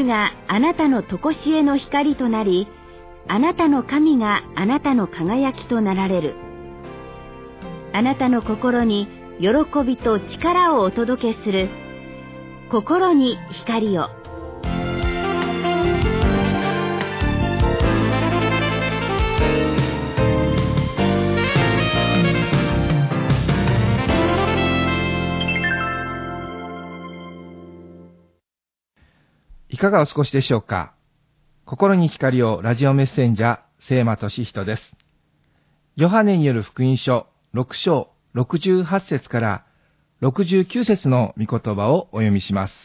があなたの常しえの光となり、あなたの神があなたの輝きとなられる。あなたの心に喜びと力をお届けする。心に光を。 いかがお過ごしでしょうか。心に光をラジオメッセンジャー聖馬俊人です。ヨハネによる福音書6章68節から69節の御言葉をお読みします。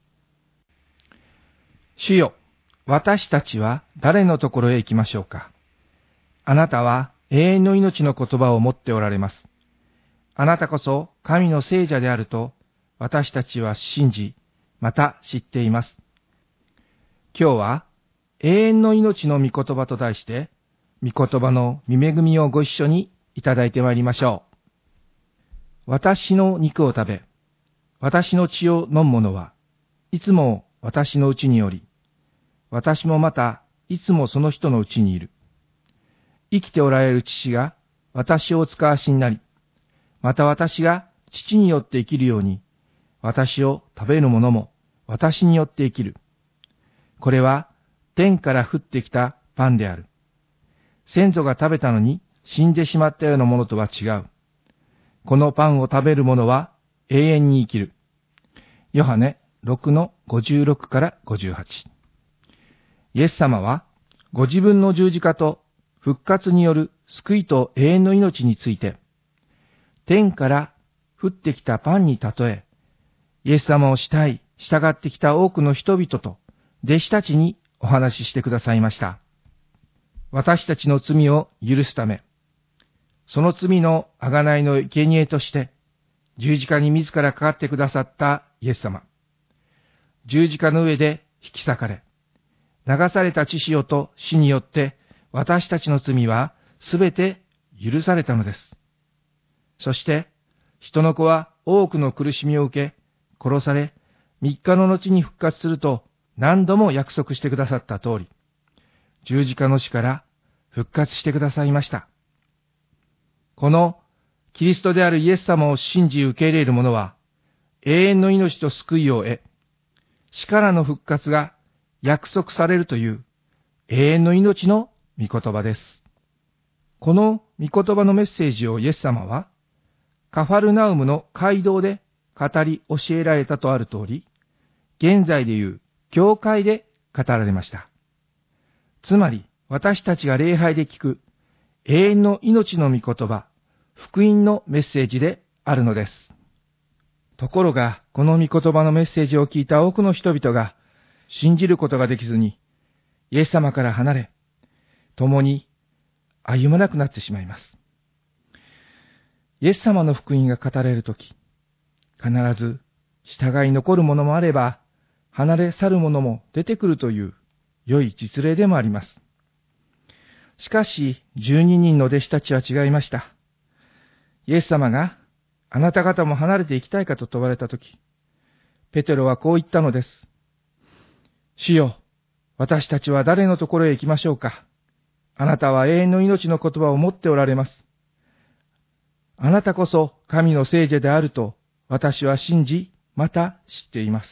主よ、私たちは誰のところへ行きましょうか。あなたは永遠の命の言葉を持っておられます。あなたこそ神の聖者であると私たちは信じ、また知っています。今日は永遠の命の御言葉と題して、御言葉の御恵みをご一緒にいただいてまいりましょう。私の肉を食べ、私の血を飲む者はいつも私のうちにおり、私もまたいつもその人のうちにいる。生きておられる父が私をお使わしになり、また私が父によって生きるように、私を食べる者も私によって生きる。これは天から降ってきたパンである。先祖が食べたのに死んでしまったようなものとは違う。このパンを食べる者は永遠に生きる。ヨハネ6の56から58。イエス様はご自分の十字架と復活による救いと永遠の命について、天から降ってきたパンに例え、イエス様を従ってきた多くの人々と弟子たちにお話ししてくださいました。私たちの罪を許すため、その罪の贖いの生贄として、十字架に自らかかってくださったイエス様。十字架の上で引き裂かれ、流された血潮と死によって、私たちの罪はすべて許されたのです。そして、人の子は多くの苦しみを受け、殺され、3日の後に復活すると、何度も約束してくださった通り、十字架の死から復活してくださいました。このキリストであるイエス様を信じ受け入れる者は、永遠の命と救いを得、死からの復活が約束されるという永遠の命の御言葉です。この御言葉のメッセージをイエス様は、カファルナウムの街道で語り教えられたとある通り、現在でいう教会で語られました。つまり、私たちが礼拝で聞く永遠の命の御言葉、福音のメッセージであるのです。ところが、この御言葉のメッセージを聞いた多くの人々が信じることができずに、イエス様から離れ、共に歩まなくなってしまいます。イエス様の福音が語られるとき、必ず従い残るものもあれば、離れ去るものも出てくるという良い実例でもあります。しかし、12人の弟子たちは違いました。イエス様が、あなた方も離れていきたいかと問われたとき、ペテロはこう言ったのです。主よ、私たちは誰のところへ行きましょうか。あなたは永遠の命の言葉を持っておられます。あなたこそ神の聖者であると私は信じ、また知っています。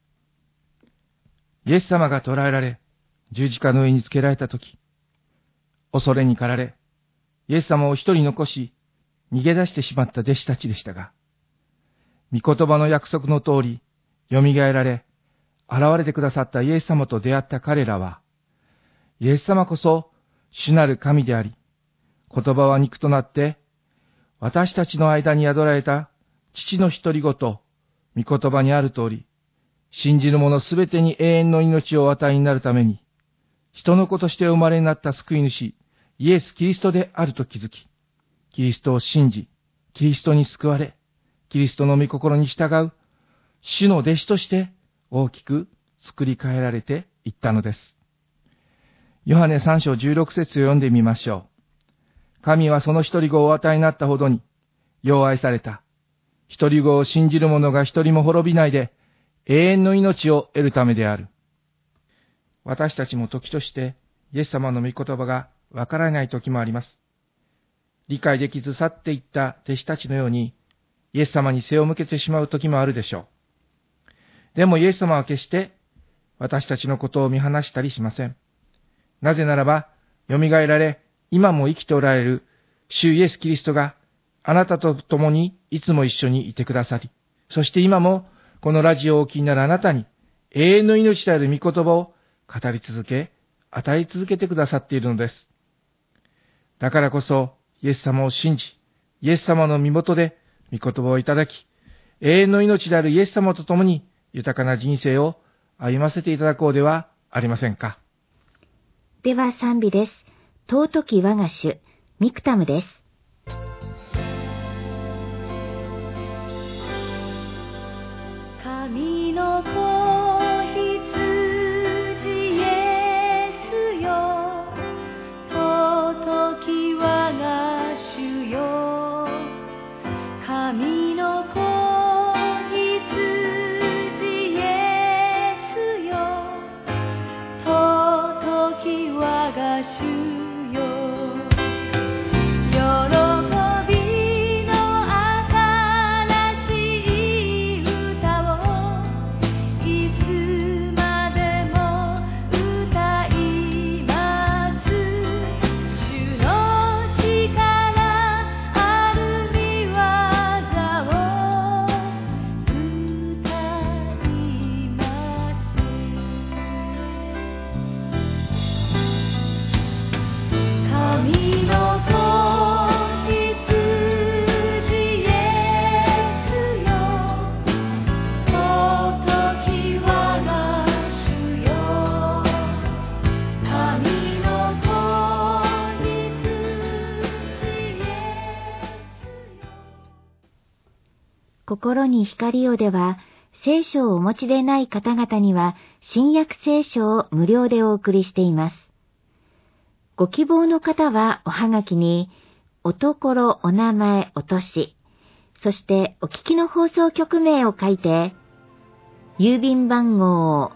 イエス様が捕らえられ、十字架の上につけられたとき、恐れに駆られ、イエス様を一人残し、逃げ出してしまった弟子たちでしたが、御言葉の約束の通り、蘇られ、現れてくださったイエス様と出会った彼らは、イエス様こそ主なる神であり、言葉は肉となって、私たちの間に宿られた父の独り言、御言葉にある通り、信じる者すべてに永遠の命をお与えになるために、人の子として生まれになった救い主、イエス・キリストであると気づき、キリストを信じ、キリストに救われ、キリストの御心に従う、主の弟子として大きく作り変えられていったのです。ヨハネ3章16節を読んでみましょう。神はその一人子をお与えになったほどに、よう愛された。一人子を信じる者が一人も滅びないで、永遠の命を得るためである。 私たちも時としてイエス様の御言葉がわからない時もあります。理解できず去っていった弟子たちのように、イエス様に背を向けてしまう時もあるでしょう。でもイエス様は決して私たちのことを見放したりしません。なぜならば、蘇られ、今も生きておられる主イエス・キリストがあなたと共にいつも一緒にいてくださり、そして今もこのラジオをお聞きになるあなたに永遠の命である御言葉を語り続け、与え続けてくださっているのです。だからこそ、イエス様を信じ、イエス様の身元で御言葉をいただき、永遠の命であるイエス様と共に豊かな人生を歩ませていただこうではありませんか。 では賛美です。尊き我が主、ミクタムです。 神の子羊イエスよ、尊き我が主よ。神の子羊イエスよ、尊き我が主よ。 心に光をでは、聖書をお持ちでない方々には、新約聖書を無料でお送りしています。ご希望の方はおはがきに、おところ、お名前、お年、そしてお聞きの放送局名を書いて、郵便番号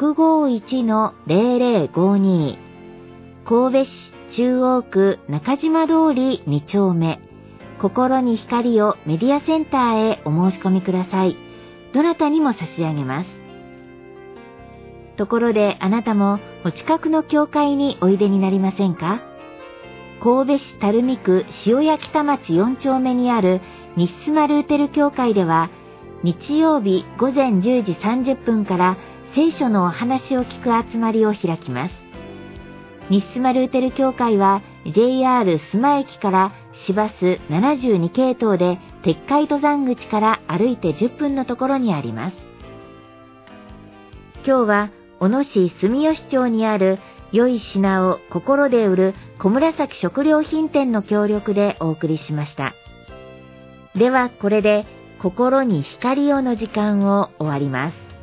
651-0052、神戸市中央区中島通り2丁目、心に光をメディアセンターへお申し込みください。どなたにも差し上げます。ところであなたもお近くの教会においでになりませんか？神戸市垂水区塩谷北町4丁目にある日スマルーテル教会では、日曜日午前10時30分から聖書のお話を聞く集まりを開きます。日スマルーテル教会は JR 須磨駅から市バス72系統で鉄海登山口から歩いて10分のところにあります。今日は小野市住吉町にある良い品を心で売る小紫食料品店の協力でお送りしました。ではこれで心に光をの時間を終わります。